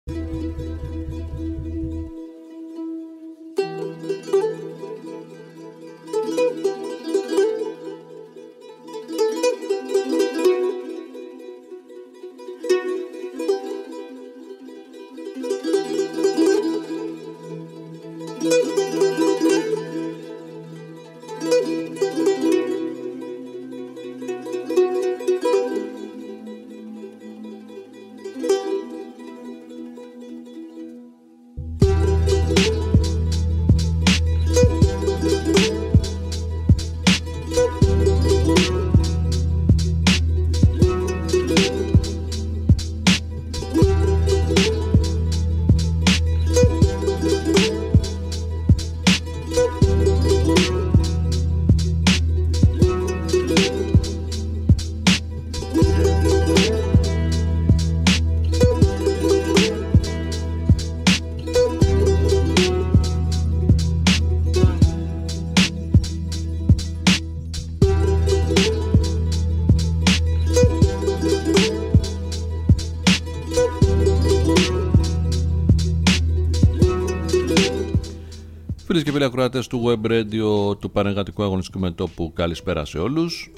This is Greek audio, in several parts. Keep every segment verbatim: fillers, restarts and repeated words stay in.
Φίλες και φίλοι ακροατές του Web Radio του Πανεργατικού Αγωνιστικού Μετώπου, καλησπέρα σε όλους.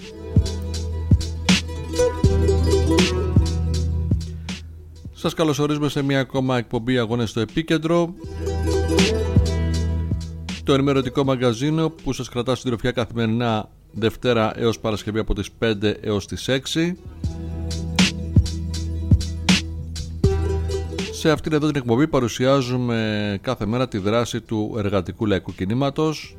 Σας καλωσορίζουμε σε μια ακόμα εκπομπή Αγώνες στο Επίκεντρο, το ενημερωτικό μαγκαζίνο που σας κρατά συντροφιά καθημερινά Δευτέρα έως Παρασκευή από τις πέντε έως τις έξι. Σε αυτήν εδώ την εκπομπή παρουσιάζουμε κάθε μέρα τη δράση του εργατικού λαϊκού κινήματος,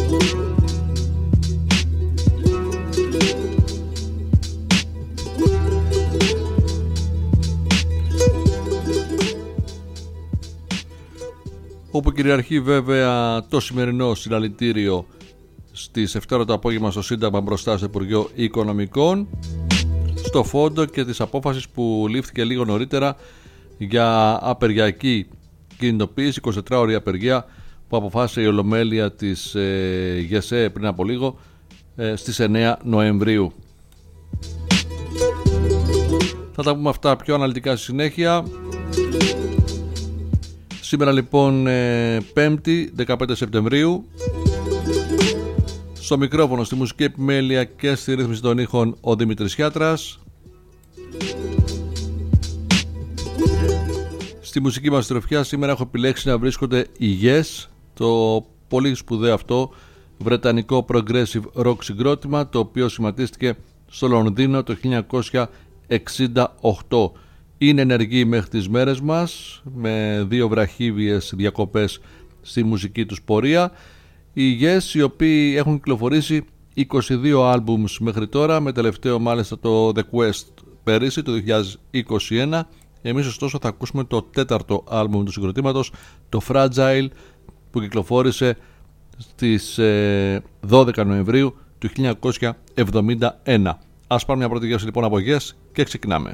όπου κυριαρχεί βέβαια το σημερινό συλλαλητήριο στις επτά το απόγευμα στο Σύνταγμα μπροστά στο Υπουργείο Οικονομικών, στο φόντο και της απόφασης που λήφθηκε λίγο νωρίτερα για απεργιακή κινητοποίηση, εικοσιτετράωρη απεργία που αποφάσισε η Ολομέλεια της ε, ΓΕΣΕ πριν από λίγο ε, στις εννέα Νοεμβρίου. Θα τα πούμε αυτά πιο αναλυτικά στη συνέχεια. Σήμερα λοιπόν ε, Πέμπτη δεκαπέντε Σεπτεμβρίου, στο μικρόφωνο, στη μουσική επιμέλεια και στη ρύθμιση των ήχων ο Δημήτρης Χιάτρας. Στη μουσική μας τροφιά σήμερα έχω επιλέξει να βρίσκονται οι Yes, το πολύ σπουδαίο αυτό βρετανικό progressive rock συγκρότημα, το οποίο σχηματίστηκε στο Λονδίνο το χίλια εννιακόσια εξήντα οκτώ. Είναι ενεργοί μέχρι τις μέρες μας, με δύο βραχύβιες διακοπές στη μουσική τους πορεία. Οι Yes, οι οποίοι έχουν κυκλοφορήσει είκοσι δύο άλμπουμς μέχρι τώρα, με τελευταίο μάλιστα το The Quest πέρυσι το δύο χιλιάδες είκοσι ένα. Εμείς ωστόσο θα ακούσουμε το τέταρτο άλμπουμ του συγκροτήματος, το Fragile, που κυκλοφόρησε στις δώδεκα Νοεμβρίου του χίλια εννιακόσια εβδομήντα ένα. Ας πάρουμε μια πρώτη γεύση λοιπόν από Yes και ξεκινάμε.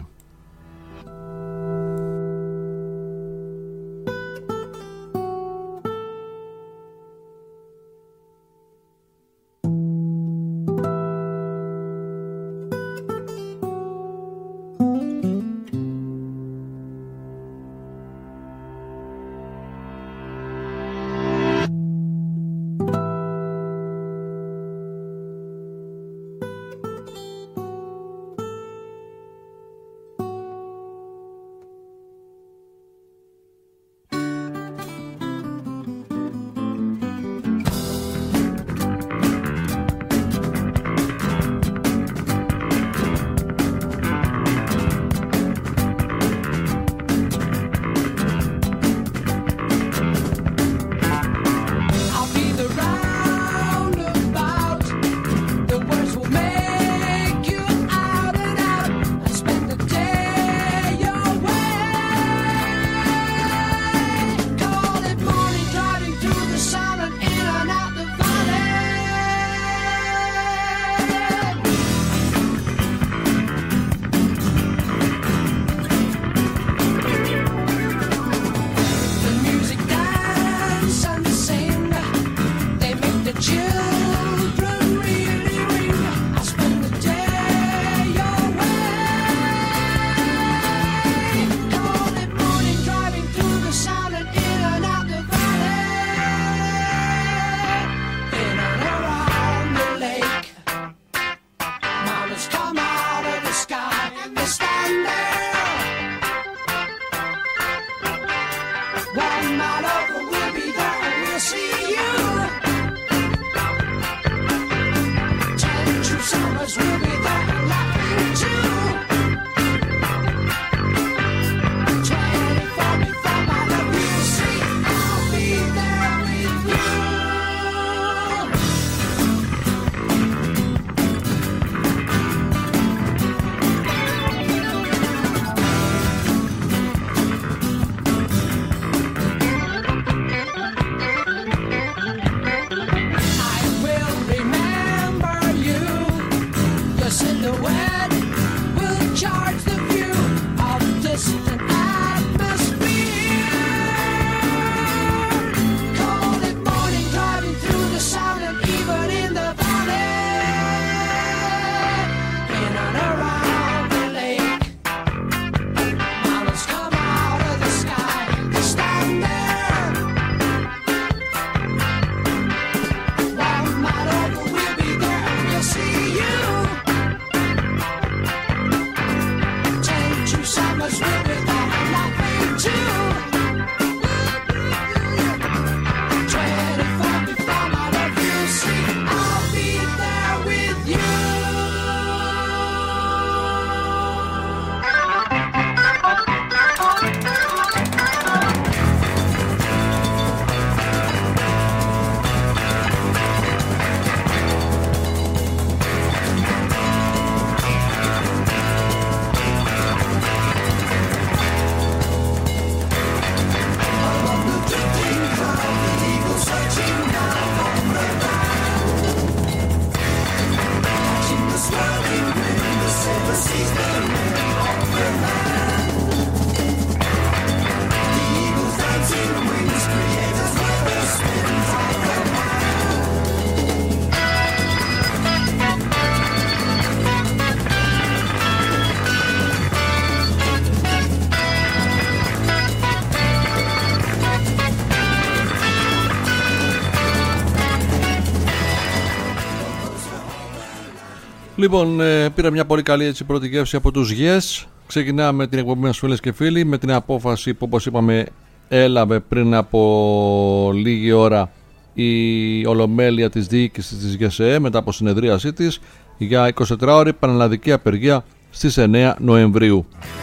Λοιπόν, ε, πήρα μια πολύ καλή έτσι, πρώτη γεύση από τους Yes. Ξεκινάμε την εκπομπή μας, φίλες και φίλοι, με την απόφαση που, όπως είπαμε, έλαβε πριν από λίγη ώρα η Ολομέλεια της διοίκησης της ΓΕΣΕΕ μετά από συνεδρίασή της για εικοσιτετράωρη πανελλαδική απεργία στις εννέα Νοεμβρίου.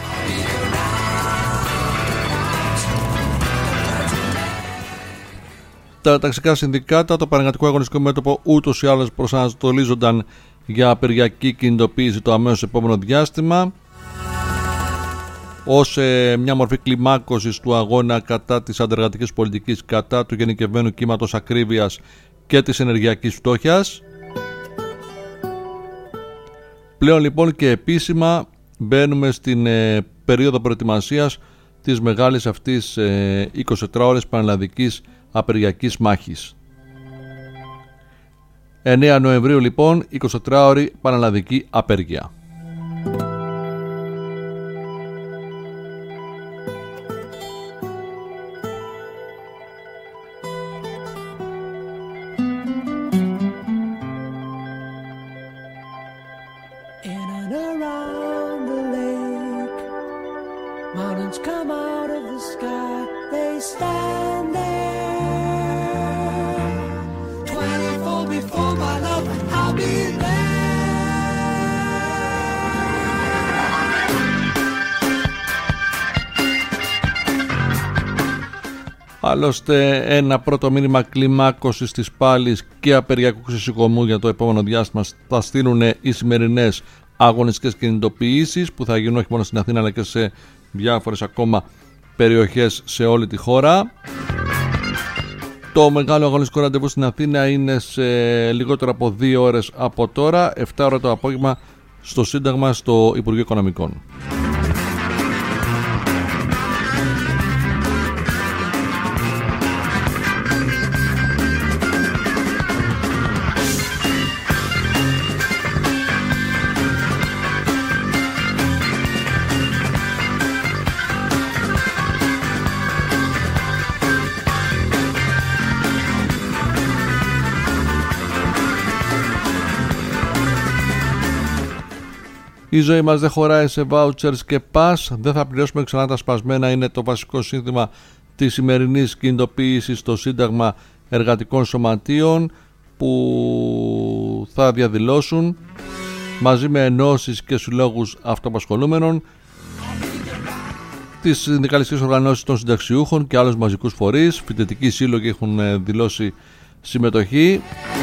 Τα ταξικά συνδικάτα, το Πανεργατικό Αγωνιστικό Μέτωπο ούτως ή άλλως προσανατολίζονταν για απεργιακή κινητοποίηση το αμέσως επόμενο διάστημα ως ε, μια μορφή κλιμάκωσης του αγώνα κατά της αντεργατικής πολιτικής, κατά του γενικευμένου κύματος ακρίβειας και της ενεργειακής φτώχειας. Πλέον λοιπόν και επίσημα μπαίνουμε στην ε, περίοδο προετοιμασίας της μεγάλης αυτής ε, εικοσιτετράωρης πανελλαδικής απεργιακής μάχης. εννέα Νοεμβρίου λοιπόν, εικοσιτετράωρη πανελλαδική απεργία. Άλλωστε, ένα πρώτο μήνυμα κλιμάκωσης της πάλης και απεργιακού ξεσηκωμού για το επόμενο διάστημα θα στείλουν οι σημερινές αγωνιστικές κινητοποιήσεις που θα γίνουν όχι μόνο στην Αθήνα αλλά και σε διάφορες ακόμα περιοχές σε όλη τη χώρα. Το μεγάλο αγωνιστικό ραντεβού στην Αθήνα είναι σε λιγότερο από δύο ώρες από τώρα, επτά ώρα το απόγευμα στο Σύνταγμα, στο Υπουργείο Οικονομικών. Η ζωή μας δεν χωράει σε vouchers και pass, δεν θα πληρώσουμε ξανά τα σπασμένα, είναι το βασικό σύνθημα της σημερινής κινητοποίησης στο Σύνταγμα Εργατικών Σωματείων που θα διαδηλώσουν μαζί με ενώσεις και συλλόγους αυτοαπασχολούμενων, τις συνδικαλιστικές οργανώσεις των συνταξιούχων και άλλους μαζικούς φορείς. Φοιτητικοί σύλλογοι έχουν δηλώσει συμμετοχή.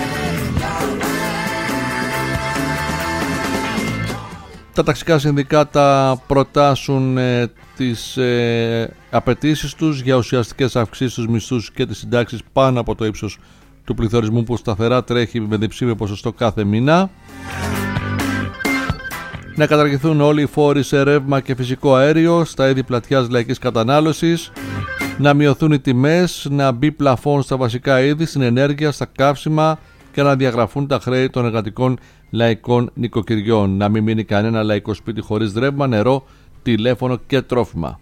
Τα ταξικά συνδικάτα προτάσουν ε, τις ε, απαιτήσεις τους για ουσιαστικές αυξήσεις στους μισθούς και τις συντάξεις πάνω από το ύψος του πληθωρισμού που σταθερά τρέχει με διψήφιο ποσοστό κάθε μήνα. Να καταργηθούν όλοι οι φόροι σε ρεύμα και φυσικό αέριο στα είδη πλατιάς λαϊκής κατανάλωσης. Να μειωθούν οι τιμές, να μπει πλαφόν στα βασικά είδη, στην ενέργεια, στα καύσιμα και να διαγραφούν τα χρέη των εργατικών λαϊκών νοικοκυριών. Να μην μείνει κανένα λαϊκό σπίτι χωρίς ρεύμα, νερό, τηλέφωνο και τρόφιμα.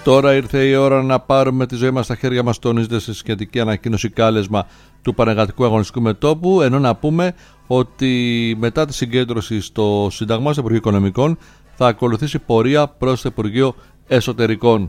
Τώρα ήρθε η ώρα να πάρουμε τη ζωή μας στα χέρια μας, τονίζεται σε σχετική ανακοίνωση κάλεσμα του Πανεργατικού Αγωνιστικού Μετώπου, ενώ να πούμε ότι μετά τη συγκέντρωση στο Σύνταγμα, στο Υπουργείο Οικονομικών, θα ακολουθήσει πορεία προς το Υπουργείο Εσωτερικών.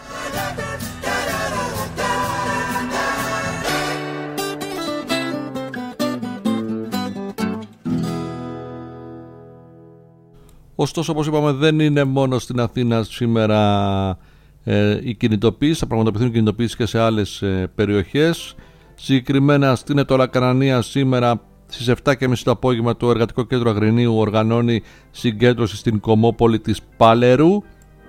Ωστόσο, όπως είπαμε, δεν είναι μόνο στην Αθήνα σήμερα ε, η κινητοποίηση, θα πραγματοποιηθούν κινητοποίησεις και σε άλλες ε, περιοχές. Συγκεκριμένα στην Αιτωλακρανία σήμερα στις επτά και μισή το απόγευμα το Εργατικό Κέντρο Αγρινίου οργανώνει συγκέντρωση στην Κομμόπολη της Πάλαιρου.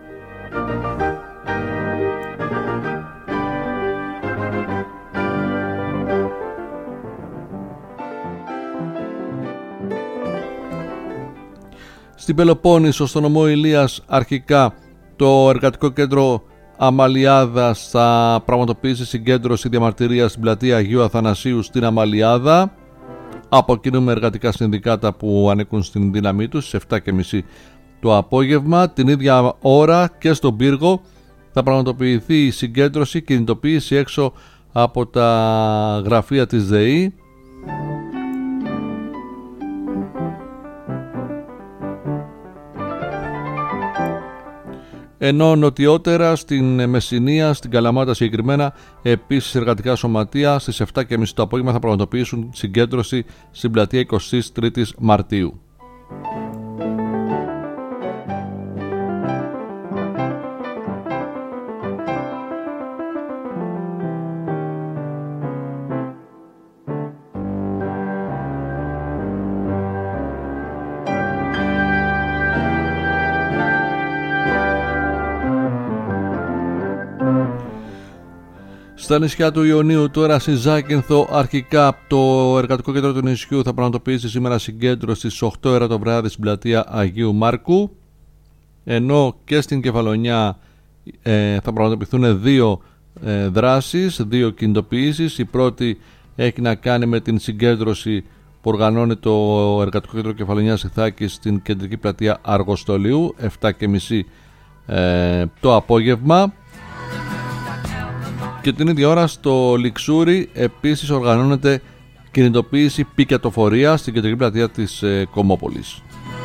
Στην Πελοπόννησο, στο νομό Ηλίας, αρχικά το Εργατικό Κέντρο Αμαλιάδας θα πραγματοποιήσει συγκέντρωση διαμαρτυρίας στην πλατεία Αγίου Αθανασίου στην Αμαλιάδα. Αποκοινούμε εργατικά συνδικάτα που ανήκουν στην δύναμή τους στις επτά και μισή το απόγευμα. Την ίδια ώρα και στον Πύργο θα πραγματοποιηθεί η συγκέντρωση, κινητοποίηση έξω από τα γραφεία της ΔΕΗ. Ενώ νοτιότερα στην Μεσσηνία, στην Καλαμάτα συγκεκριμένα, επίσης εργατικά σωματεία στις επτά και μισή το απόγευμα θα πραγματοποιήσουν συγκέντρωση στην πλατεία εικοστή τρίτη Μαρτίου. Στα νησιά του Ιωνίου, τώρα στη Ζάκυνθο, αρχικά το Εργατικό Κέντρο του νησιού θα πραγματοποιήσει σήμερα συγκέντρωση στις οκτώ ώρα το βράδυ στην πλατεία Αγίου Μάρκου, ενώ και στην Κεφαλονιά ε, θα πραγματοποιηθούν δύο ε, δράσεις, δύο κινητοποιήσεις. Η πρώτη έχει να κάνει με την συγκέντρωση που οργανώνει το Εργατικό Κέντρο Κεφαλονιάς Ιθάκης στην κεντρική πλατεία Αργοστολιού, επτά και μισή ε, το απόγευμα. Και την ίδια ώρα στο Λιξούρι επίσης οργανώνεται κινητοποίηση πικετοφορία στην κεντρική πλατεία της ε, Κομμόπολης.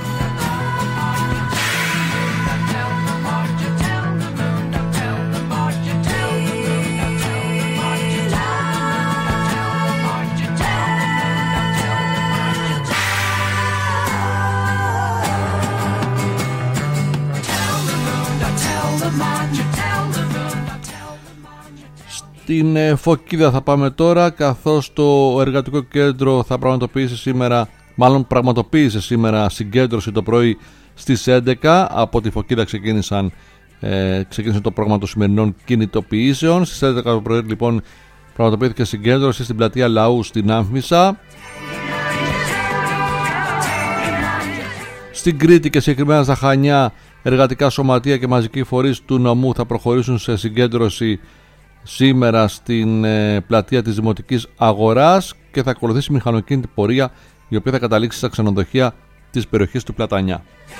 Στην Φωκίδα θα πάμε τώρα, καθώς το Εργατικό Κέντρο θα πραγματοποιήσει σήμερα, μάλλον πραγματοποίησε σήμερα συγκέντρωση το πρωί στις έντεκα. Από τη Φωκίδα ξεκίνησαν, ε, ξεκίνησε το πρόγραμμα των σημερινών κινητοποιήσεων. Στις έντεκα το πρωί λοιπόν πραγματοποιήθηκε συγκέντρωση στην πλατεία Λαού στην Άμφισσα. Στην Κρήτη και συγκεκριμένα στα Χανιά, εργατικά σωματεία και μαζικοί φορείς του νομού θα προχωρήσουν σε συγκέντρωση σήμερα στην ε, πλατεία της Δημοτικής Αγοράς και θα ακολουθήσει μηχανοκίνητη πορεία, η οποία θα καταλήξει στα ξενοδοχεία της περιοχής του Πλατανιά.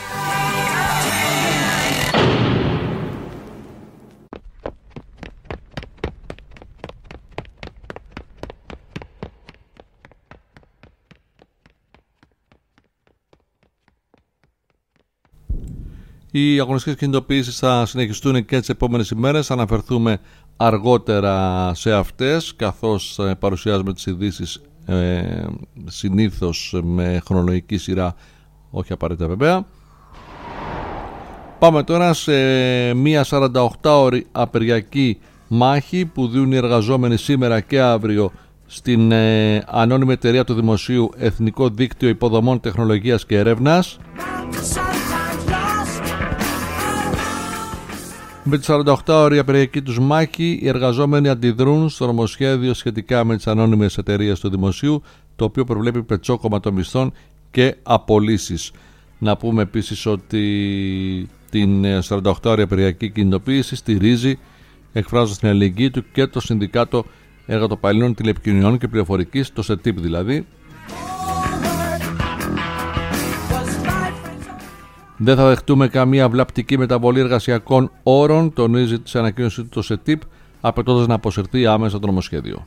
Οι αγωνιστικές κινητοποιήσεις θα συνεχιστούν και τις επόμενες ημέρες. Θα αναφερθούμε αργότερα σε αυτές, καθώς παρουσιάζουμε τις ειδήσεις ε, συνήθως με χρονολογική σειρά, όχι απαραίτητα βέβαια. Πάμε τώρα σε μία σαρανταοκτάωρη απεργιακή μάχη που δίνουν οι εργαζόμενοι σήμερα και αύριο στην ε, ανώνυμη εταιρεία του Δημοσίου Εθνικό Δίκτυο Υποδομών Τεχνολογίας και Έρευνας. Με τη σαρανταοκτάωρη απεργιακή τους μάχη, οι εργαζόμενοι αντιδρούν στο νομοσχέδιο σχετικά με τις ανώνυμες εταιρείες του Δημοσίου, το οποίο προβλέπει πετσόκομμα των μισθών και απολύσεις. Να πούμε επίσης ότι την σαρανταοκτάωρη απεργιακή κινητοποίηση στηρίζει, εκφράζοντας την αλληλεγγύη του, και το Συνδικάτο Εργατοπαλλήλων Τηλεπικοινωνιών και Πληροφορικής, το ΣΕΤΙΠ δηλαδή. Δεν θα δεχτούμε καμία βλαπτική μεταβολή εργασιακών όρων, τονίζει τη ανακοίνωση του το ΣΕΤΙΠ, απαιτώντας να αποσυρθεί άμεσα το νομοσχέδιο.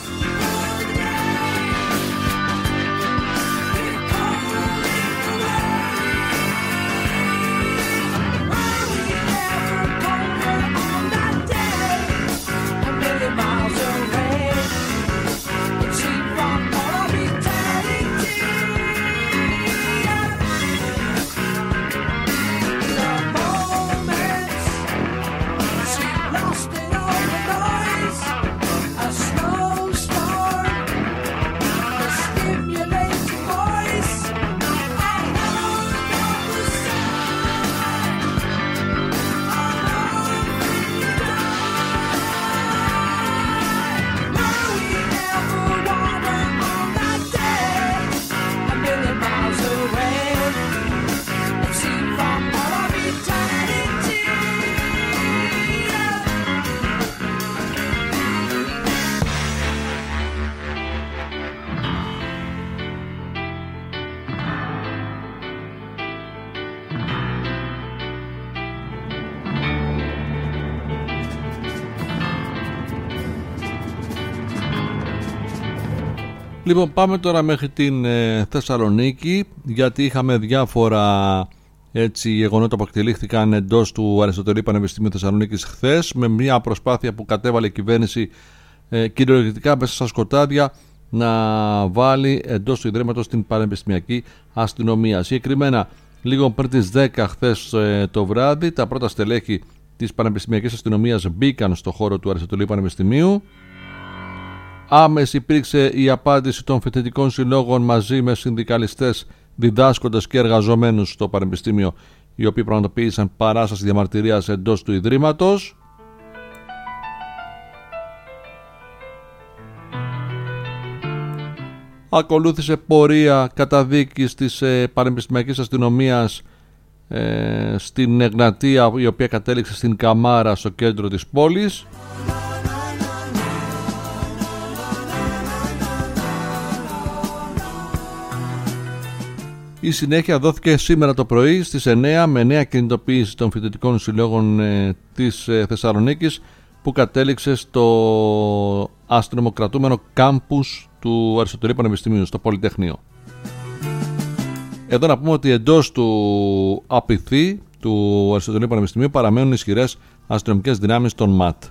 Λοιπόν, πάμε τώρα μέχρι την ε, Θεσσαλονίκη, γιατί είχαμε διάφορα έτσι γεγονότα που εκτελήχθηκαν εντός του Αριστοτελείου Πανεπιστημίου Θεσσαλονίκης χθες, με μια προσπάθεια που κατέβαλε η κυβέρνηση ε, κυριολεκτικά μέσα στα σκοτάδια να βάλει εντός του Ιδρύματος την πανεπιστημιακή αστυνομία. Συγκεκριμένα, λίγο πριν τις δέκα χθες ε, το βράδυ, τα πρώτα στελέχη της πανεπιστημιακής αστυνομίας μπήκαν στο χώρο του Αριστοτελείου Πανεπιστημίου. Άμεση υπήρξε η απάντηση των φοιτητικών συλλόγων μαζί με συνδικαλιστές, διδάσκοντες και εργαζομένους στο Πανεπιστήμιο, οι οποίοι πραγματοποίησαν παράσταση διαμαρτυρίας εντός του Ιδρύματος. Ακολούθησε πορεία καταδίκης της ε, Πανεπιστημιακής Αστυνομίας ε, στην Εγνατία, η οποία κατέληξε στην Καμάρα, στο κέντρο της πόλης. Η συνέχεια δόθηκε σήμερα το πρωί στις εννιά με νέα κινητοποίηση των φοιτητικών συλλόγων ε, της ε, Θεσσαλονίκης, που κατέληξε στο αστυνομοκρατούμενο κάμπους του Αριστοτελείου Πανεπιστημίου, στο Πολυτεχνείο. Εδώ να πούμε ότι εντός του απειθή του Αριστοτελείου Πανεπιστημίου παραμένουν ισχυρές αστυνομικές δυνάμεις των ΜΑΤ.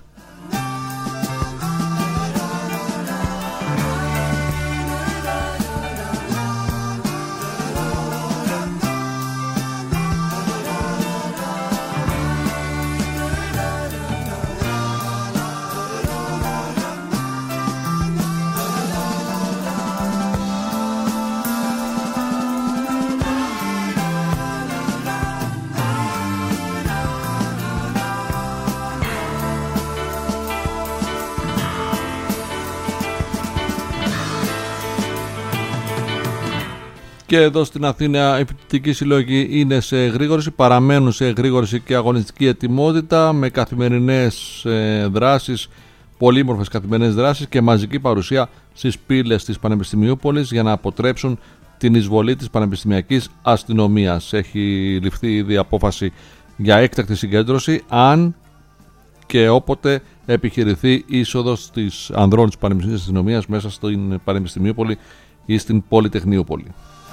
Και εδώ στην Αθήνα οι φοιτητικοί σύλλογοι είναι σε εγρήγορση, παραμένουν σε εγρήγορση και αγωνιστική ετοιμότητα, με καθημερινές ε, δράσεις, πολύμορφες καθημερινές δράσεις και μαζική παρουσία στις πύλες της Πανεπιστημιούπολης για να αποτρέψουν την εισβολή της πανεπιστημιακής αστυνομίας. Έχει ληφθεί ήδη απόφαση για έκτακτη συγκέντρωση αν και όποτε επιχειρηθεί είσοδος της ανδρών της πανεπιστημιακής αστυνομίας μέσα στην Πανεπιστημιούπολη ή στην Πολυτεχνιούπολη.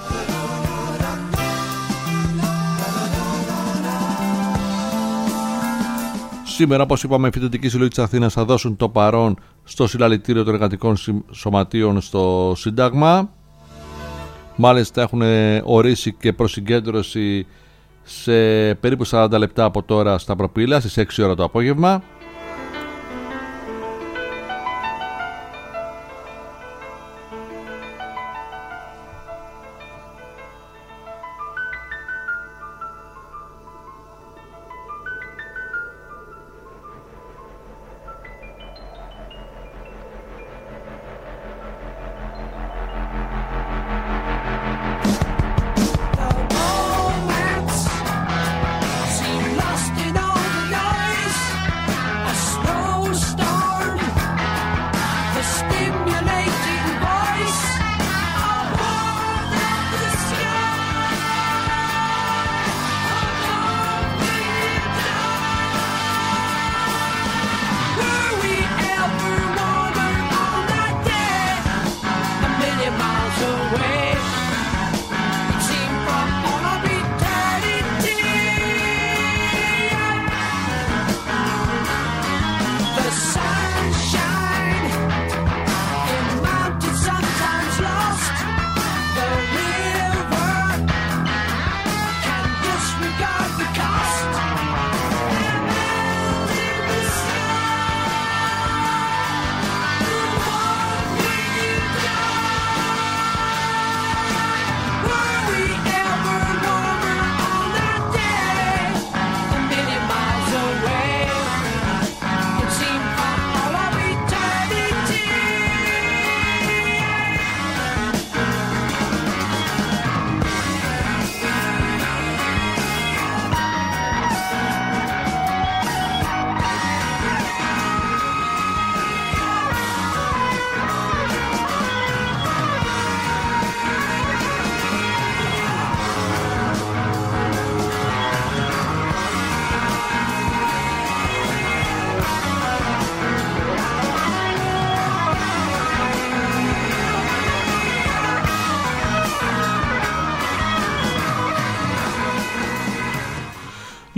Σήμερα, όπως είπαμε, οι φοιτητικοί σύλλογοι της Αθήνας θα δώσουν το παρόν στο συλλαλητήριο των εργατικών σωματείων στο Σύνταγμα. Μάλιστα έχουν ορίσει και προσυγκέντρωση σε περίπου σαράντα λεπτά από τώρα στα Προπύλαια, στις έξι ώρα το απόγευμα.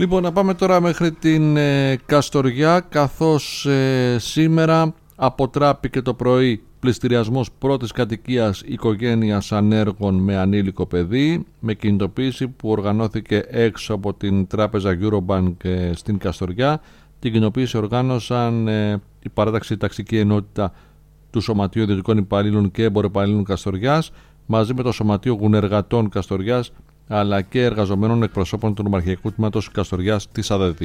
Λοιπόν, να πάμε τώρα μέχρι την ε, Καστοριά, καθώς ε, σήμερα αποτράπηκε το πρωί πληστηριασμός πρώτης κατοικίας οικογένειας ανέργων με ανήλικο παιδί, με κινητοποίηση που οργανώθηκε έξω από την τράπεζα Eurobank ε, στην Καστοριά. Την κινητοποίηση οργάνωσαν ε, η παράταξη ταξική ενότητα του Σωματείου Ιδιωτικών Υπαλλήλων και Εμποροπαλλήλων Καστοριάς, μαζί με το Σωματείο Γουνεργατών Καστοριάς, αλλά και εργαζομένων εκπροσώπων του Νομαρχιακού Τμήματος Καστοριάς της ΑΔΔ.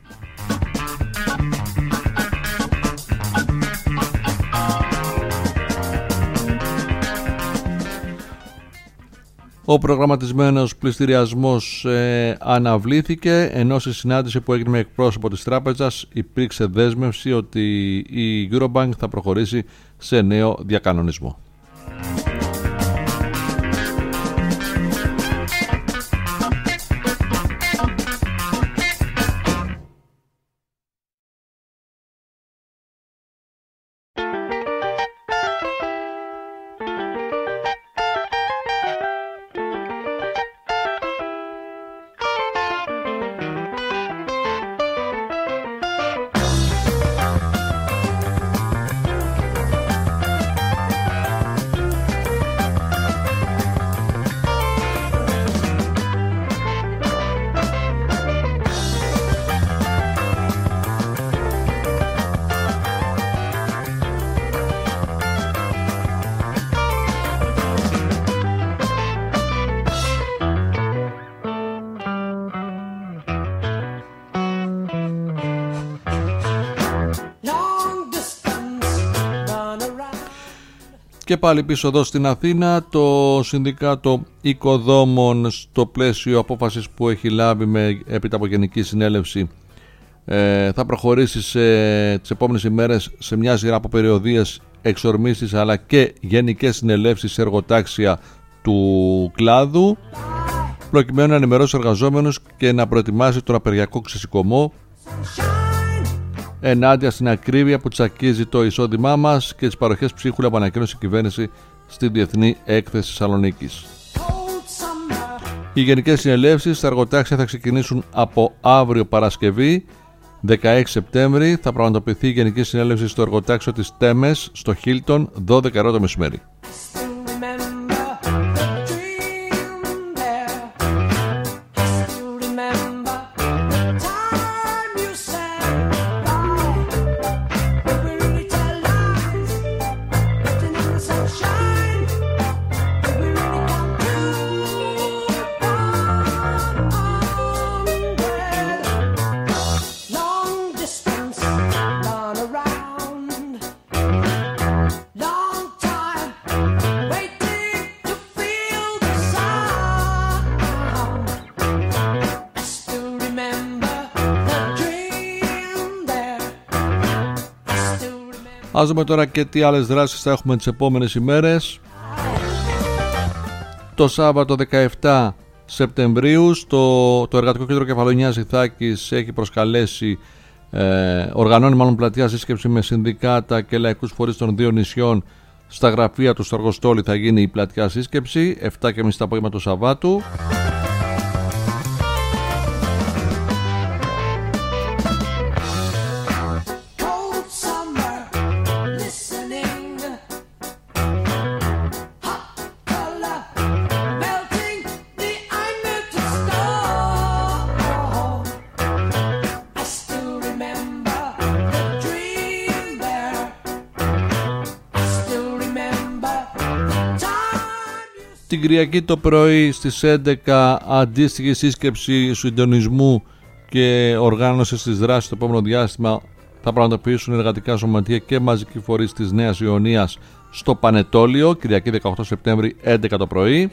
Ο προγραμματισμένος πληστηριασμός ε, αναβλήθηκε, ενώ στη συνάντηση που έγινε με εκπρόσωπο της τράπεζας υπήρξε δέσμευση ότι η Eurobank θα προχωρήσει σε νέο διακανονισμό. Και πάλι πίσω εδώ στην Αθήνα, το Συνδικάτο Οικοδόμων, στο πλαίσιο απόφασης που έχει λάβει με, έπειτα από Γενική Συνέλευση, ε, θα προχωρήσει σε, τις επόμενες ημέρες σε μια σειρά από περιοδίες, εξορμήσεις αλλά και γενικές συνελεύσεις σε εργοτάξια του κλάδου, προκειμένου να ενημερώσει τους εργαζόμενους και να προετοιμάσει τον απεργιακό ξεσηκωμό ενάντια στην ακρίβεια που τσακίζει το εισόδημά μας και τις παροχές ψίχουλα που ανακοίνωσε η κυβέρνηση στη Διεθνή Έκθεση Θεσσαλονίκης. Οι γενικές συνελεύσεις στα εργοτάξια θα ξεκινήσουν από αύριο Παρασκευή δεκαέξι Σεπτέμβρη. Θα πραγματοποιηθεί η Γενική Συνέλευση στο εργοτάξιο της Τέμες στο Χίλτον δώδεκα ώρα το μεσημέρι. Ας δούμε τώρα και τι άλλες δράσεις θα έχουμε τις επόμενες ημέρες. Το Σάββατο δεκαεπτά Σεπτεμβρίου στο, το Εργατικό Κέντρο Κεφαλονιάς Ιθάκης έχει προσκαλέσει, ε, οργανώνει μάλλον πλατεία σύσκεψη με συνδικάτα και λαϊκούς φορείς των δύο νησιών. Στα γραφεία του στο Αργοστόλι θα γίνει η πλατεία σύσκεψη επτά και μισή το απόγευμα του Σαββάτου. Την Κυριακή το πρωί στις έντεκα αντίστοιχη σύσκεψη συντονισμού και οργάνωση της δράσης το επόμενο διάστημα θα πραγματοποιήσουν εργατικά σωματεία και μαζικοί φορείς της Νέας Ιωνίας στο Πανετόλιο, Κυριακή δεκαοκτώ Σεπτέμβρη έντεκα το πρωί.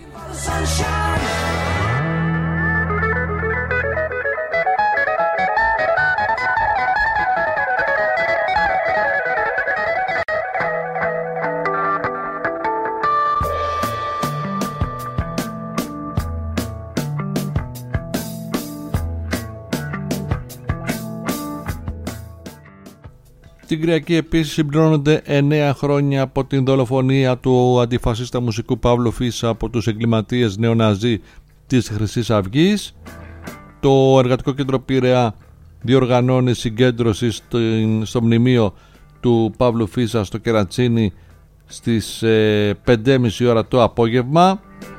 Την Κυριακή επίσης συμπληρώνονται εννέα χρόνια από την δολοφονία του αντιφασίστα μουσικού Παύλου Φίσα από τους εγκληματίες νεοναζί της Χρυσής Αυγής. Το Εργατικό Κέντρο Πειραιά διοργανώνει συγκέντρωση στο, στο μνημείο του Παύλου Φίσα στο Κερατσίνι στις ε, πέντε και μισή ώρα το απόγευμα,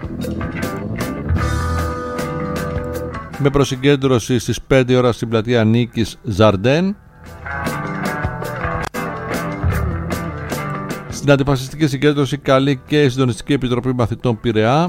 με προσυγκέντρωση στις πέντε ώρα στην πλατεία Νίκης Ζαρντέν. Στην αντιφασιστική συγκέντρωση καλεί και η Συντονιστική Επιτροπή Μαθητών Πειραιά.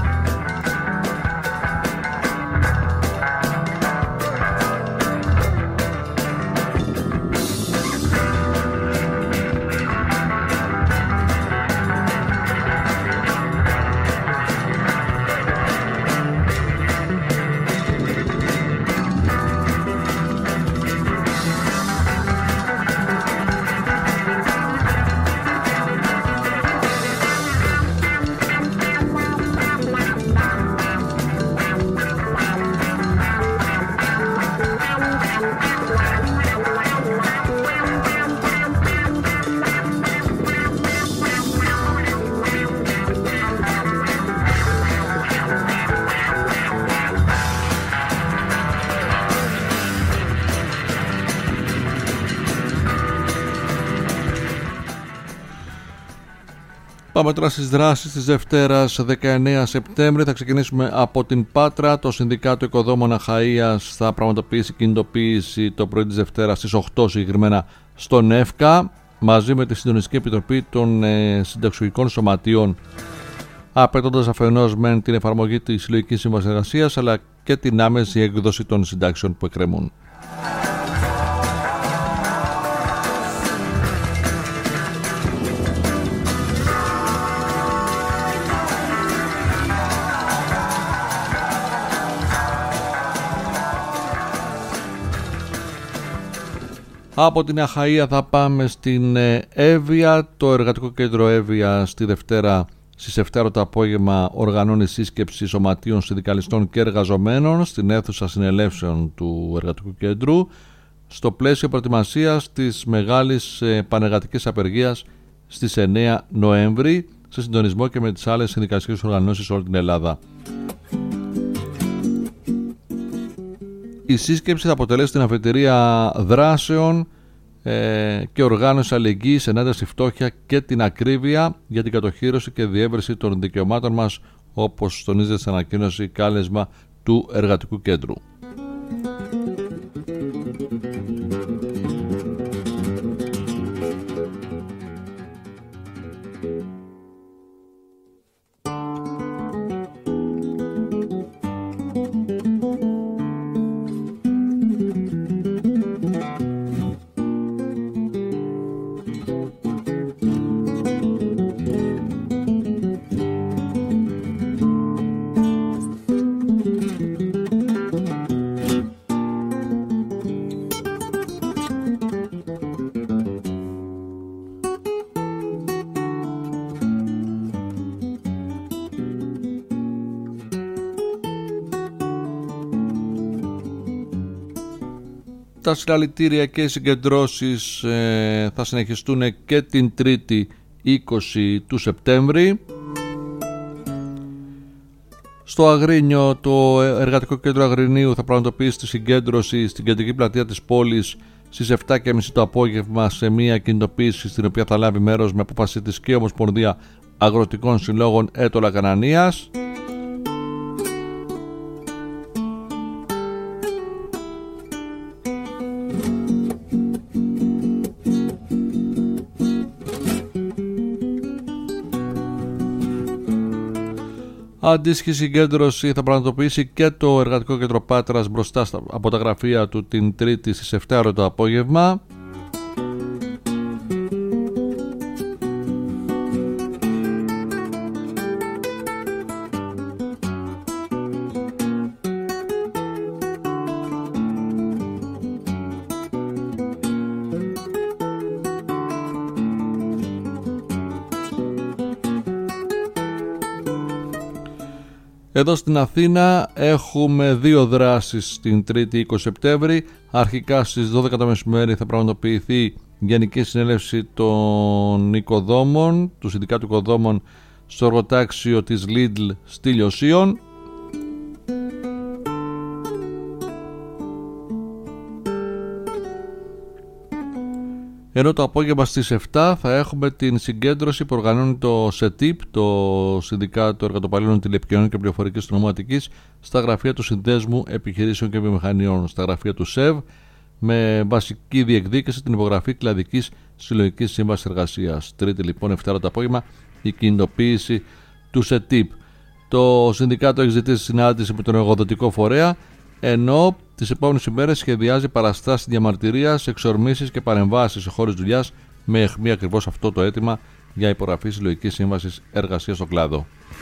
Πάμε τώρα στις δράσεις της Δευτέρας δεκαεννέα Σεπτέμβρη. Θα ξεκινήσουμε από την Πάτρα. Το Συνδικάτο Οικοδόμων Αχαΐας θα πραγματοποιήσει κινητοποίηση το πρωί της Δευτέρας στις οκτώ συγκεκριμένα στον ΕΦΚΑ, μαζί με τη Συντονιστική Επιτροπή των ε, Συνταξιουργικών Σωματείων, απαιτώντας αφενός με την εφαρμογή της Συλλογικής Σύμβασης Εργασίας αλλά και την άμεση έκδοση των συντάξεων που εκκρεμούν. Από την Αχαΐα θα πάμε στην Εύβοια. Το Εργατικό Κέντρο Εύβοια στη Δευτέρα στις επτά το απόγευμα οργανώνει σύσκεψη σωματείων συνδικαλιστών και εργαζομένων στην αίθουσα συνελεύσεων του Εργατικού Κέντρου, στο πλαίσιο προετοιμασίας της μεγάλης πανεργατικής απεργίας στις εννέα Νοέμβρη, σε συντονισμό και με τις άλλες συνδικαλιστικές οργανώσεις σε όλη την Ελλάδα. Η σύσκεψη θα αποτελέσει την αφετηρία δράσεων ε, και οργάνωση αλληλεγγύης ενάντια στη φτώχεια και την ακρίβεια για την κατοχύρωση και διεύρυνση των δικαιωμάτων μας, όπως τονίζεται στην ανακοίνωση κάλεσμα του Εργατικού Κέντρου. Τα συλλαλητήρια και οι συγκεντρώσεις ε, θα συνεχιστούν και την Τρίτη είκοσι του Σεπτέμβρη. Στο Αγρίνιο, το Εργατικό Κέντρο Αγρινίου θα πραγματοποιήσει τη συγκέντρωση στην κεντρική πλατεία της πόλης στις επτά και μισή το απόγευμα, σε μια κινητοποίηση στην οποία θα λάβει μέρος με απόφαση της και Ομοσπονδία Αγροτικών Συλλόγων Έτωλα Κανανίας. Αντίστοιχη συγκέντρωση θα πραγματοποιήσει και το Εργατικό Κέντρο Πάτρας μπροστά από τα γραφεία του την Τρίτη στις επτά το απόγευμα. Εδώ στην Αθήνα έχουμε δύο δράσεις την Τρίτη είκοσι Σεπτέμβρη. Αρχικά στις δώδεκα το μεσημέρι θα πραγματοποιηθεί Γενική Συνέλευση των Οικοδόμων, του Συνδικάτου Οικοδόμων, στο εργοτάξιο της Lidl στη Λιωσίων. Ενώ το απόγευμα στις επτά θα έχουμε την συγκέντρωση που οργανώνει το ΣΕΤΙΠ, το Συνδικάτο Εργατοπαλλήλων Τηλεπικοινωνιών και Πληροφορικής του Νομού Αττικής, στα γραφεία του Συνδέσμου Επιχειρήσεων και Βιομηχανιών, στα γραφεία του ΣΕΒ, με βασική διεκδίκηση την υπογραφή κλαδικής συλλογικής σύμβασης εργασίας. Τρίτη λοιπόν, επτά το απόγευμα, η κινητοποίηση του ΣΕΤΙΠ. Το Συνδικάτο έχει ζητήσει συνάντηση με τον εργοδοτικό φορέα, ενώ τις επόμενες ημέρες σχεδιάζει παραστάσεις διαμαρτυρίας, εξορμήσεις και παρεμβάσεις σε χώρες δουλειάς, με αιχμή ακριβώς αυτό το αίτημα για υπογραφή συλλογικής σύμβασης εργασίας στον κλάδο.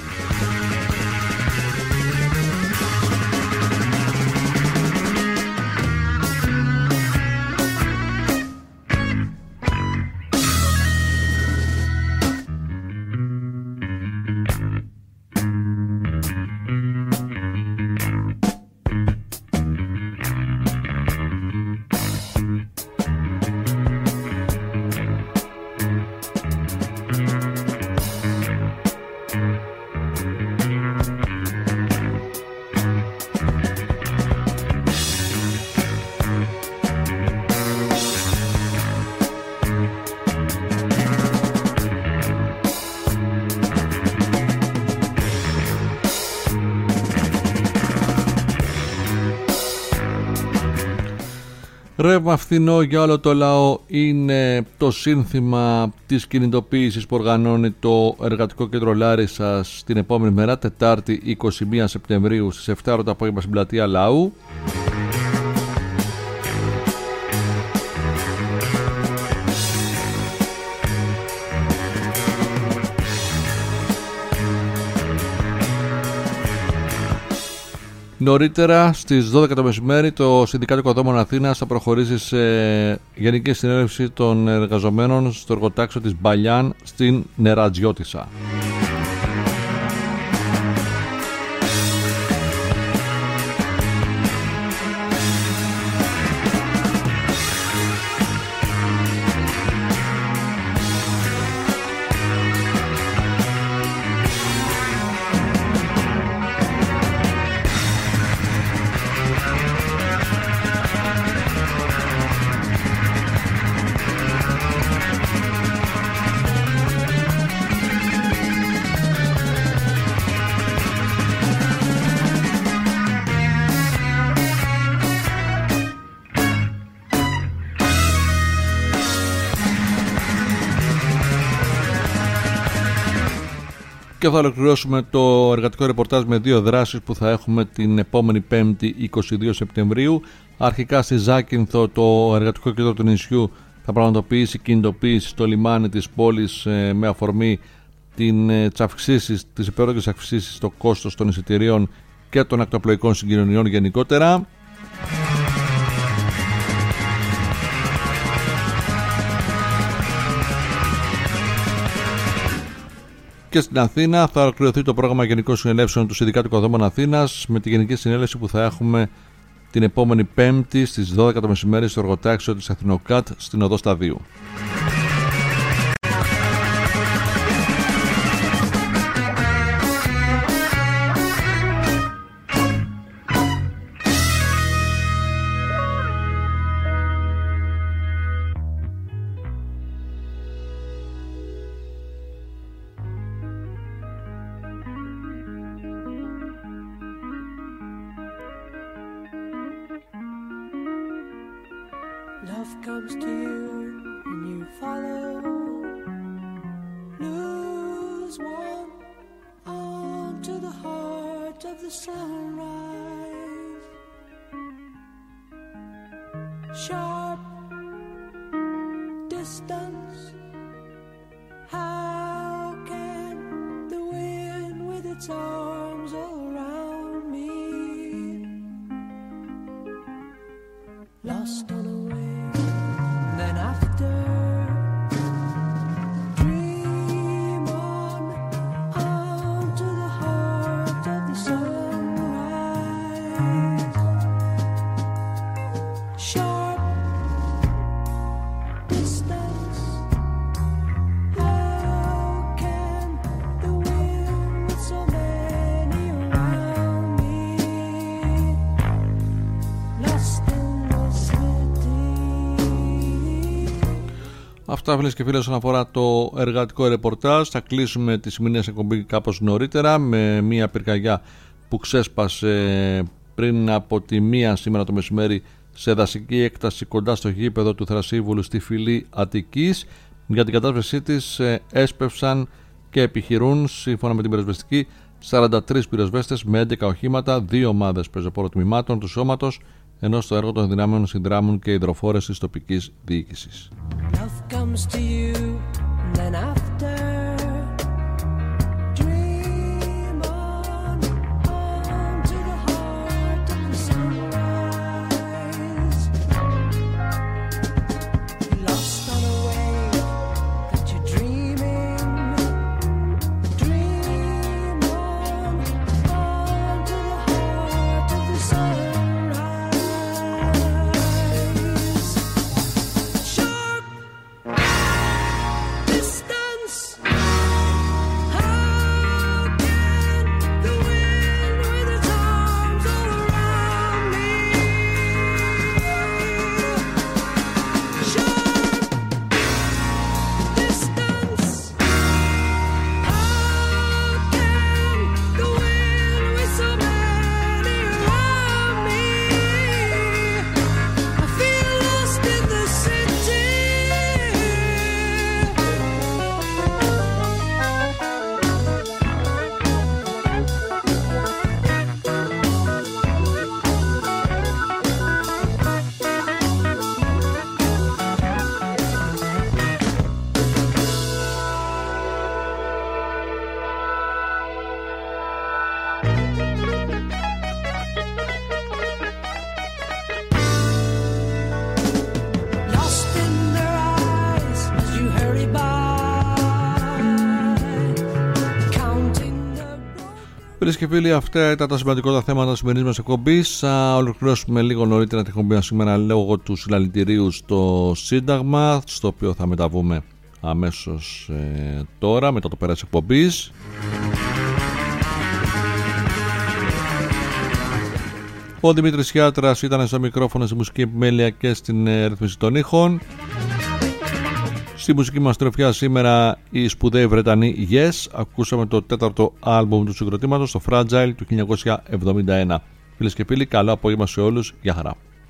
Ρεύμα φθηνό για όλο το λαό είναι το σύνθημα της κινητοποίησης που οργανώνει το Εργατικό Κέντρο Λάρισσας την επόμενη μέρα, Τετάρτη είκοσι μία Σεπτεμβρίου στις επτά το απόγευμα στην πλατεία Λαού. Νωρίτερα στις δώδεκα το μεσημέρι το Συνδικάτο Οικοδόμων Αθήνας θα προχωρήσει σε γενική συνέλευση των εργαζομένων στο εργοτάξιο της Μπαλιάν στην Νερατζιώτισσα. Και θα ολοκληρώσουμε το εργατικό ρεπορτάζ με δύο δράσεις που θα έχουμε την επόμενη Πέμπτη είκοσι δύο Σεπτεμβρίου. Αρχικά στη Ζάκυνθο το εργατικό κέντρο του νησιού θα πραγματοποιήσει κινητοποίηση στο λιμάνι της πόλης με αφορμή τις αυξήσεις, τις υπέρογγες αυξήσεις στο κόστος των εισιτηρίων και των ακτοπλοϊκών συγκοινωνιών γενικότερα. Και στην Αθήνα θα ολοκληρωθεί το πρόγραμμα Γενικών Συνελεύσεων του Συνδικάτου Οικοδόμων Αθήνας με τη γενική συνέλευση που θα έχουμε την επόμενη Πέμπτη στις δώδεκα το μεσημέρι στο εργοτάξιο της Αθηνοκάτ στην Οδό Σταδίου. Love comes to you and you follow. Lose one onto the heart of the sunrise. Sharp distance. How can the wind with its arms all around me? Lost on a wave. Then after, dream on, on to the heart of the sunrise. Sharp distance. How can the wind with so many around me? Lost in the city. Αυτά, φίλες και φίλοι, όσον αφορά το εργατικό ρεπορτάζ. Θα κλείσουμε τη σημερινή εκπομπή κάπως νωρίτερα με μια πυρκαγιά που ξέσπασε πριν από τη μία σήμερα το μεσημέρι σε δασική έκταση κοντά στο γήπεδο του Θρασίβουλου στη Φυλή Αττικής. Για την κατάσβεσή της έσπευσαν και επιχειρούν, σύμφωνα με την πυροσβεστική, σαράντα τρεις πυροσβέστες με έντεκα οχήματα, δύο ομάδες πεζοπόρων τμήματων του σώματος, ενώ στο έργο των δυνάμεων συνδράμουν και υδροφόρες της τοπικής διοίκησης. Φίλες και φίλοι, αυτά ήταν τα σημαντικότερα θέματα της σημερινής μας εκπομπής. Θα ολοκληρώσουμε λίγο νωρίτερα την εκπομπή σήμερα λόγω του συλλαλητηρίου στο Σύνταγμα, στο οποίο θα μεταβούμε αμέσως ε, τώρα, μετά το πέρας εκπομπής. Ο Δημήτρης Χιάτρας ήταν στο μικρόφωνο, στη μουσική επιμέλεια και στην ε, ρυθμίση των ήχων. Στη μουσική μας τροφιά σήμερα οι σπουδαίοι Βρετανοί Yes. Ακούσαμε το τέταρτο άλμπουμ του συγκροτήματος, το Fragile του χίλια εννιακόσια εβδομήντα ένα. Φίλες και φίλοι, καλό απόγευμα σε όλους. Γεια χαρά.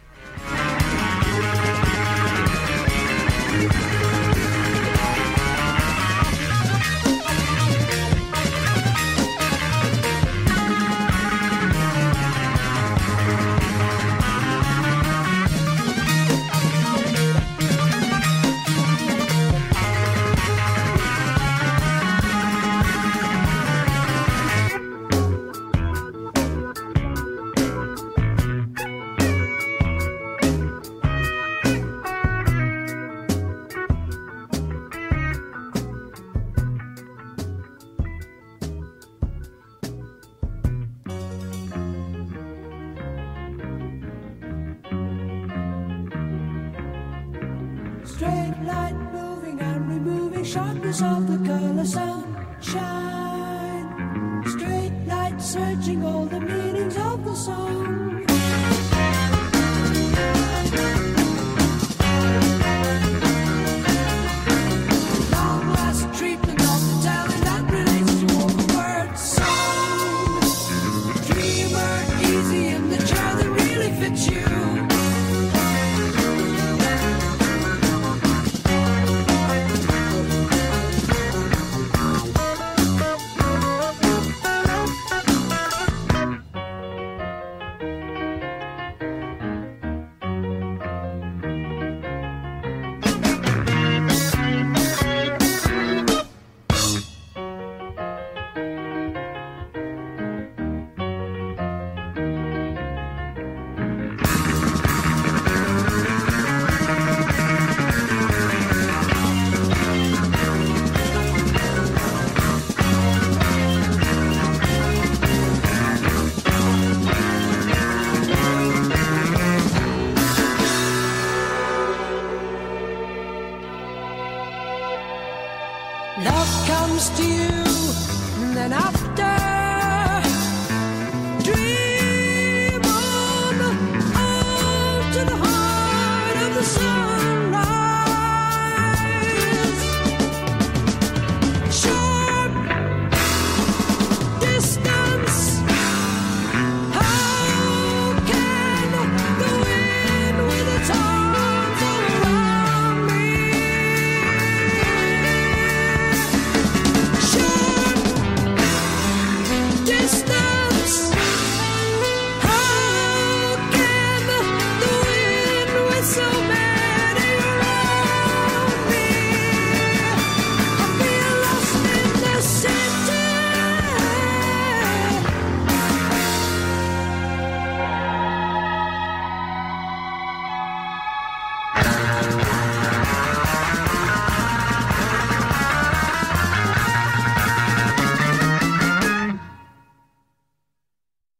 Straight light moving and removing sharpness of the color sunshine. Straight light searching all the meanings of the song. Long last treatment of the talent that relates to all the words song. Dreamer easy in the chair that really fits you. Love comes to you, and then after